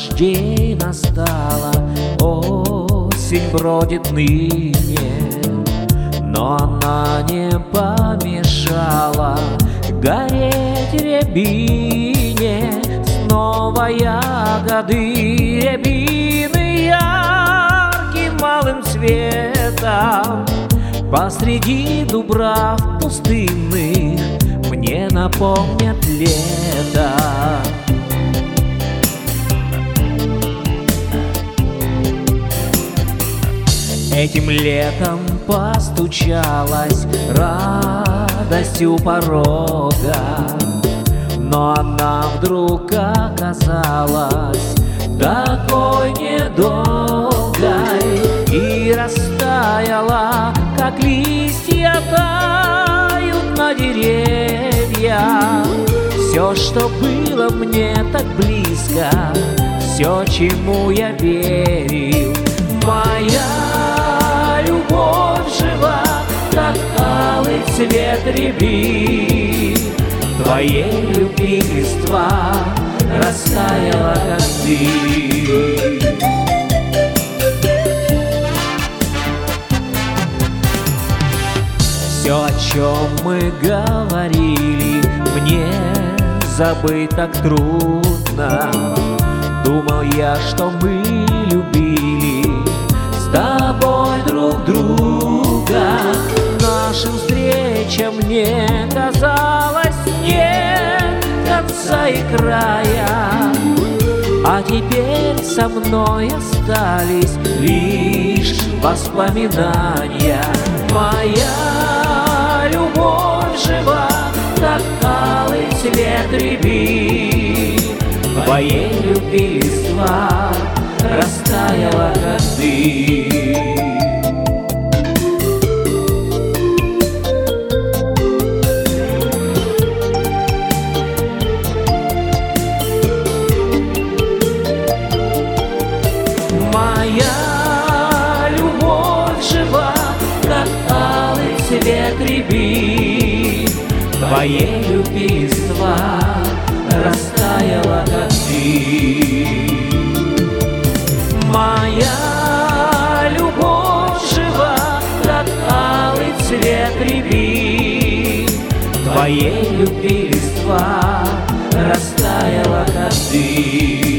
дождей настала, осень бродит ныне, но она не помешала гореть рябине. Снова ягоды рябины ярким малым цветом посреди дубрав пустынных мне напомнят лето. Этим летом постучалась радость у порога, но она вдруг оказалась такой недолгой и растаяла, как листья тают на деревьях. Все, что было мне так близко, все, чему я верил, моя любовь жива, как алый цвет рябин. Твоей любви листва растаяла, как дым. Все, о чем мы говорили, мне забыть так трудно. Думал я, что мы любили с тобой друг друга. Нашим встречам мне казалось нет конца и края, а теперь со мной остались лишь воспоминания. Моя любовь жива, как алый цвет рябин. Твоей любви листва растаяла, как дым. Моя любовь жива, как алый цвет рябин. Твоей любви листва растаяла, как дым. Моя любовь жива, как алый цвет рябин. Твоей любви листва растаяла, как дым.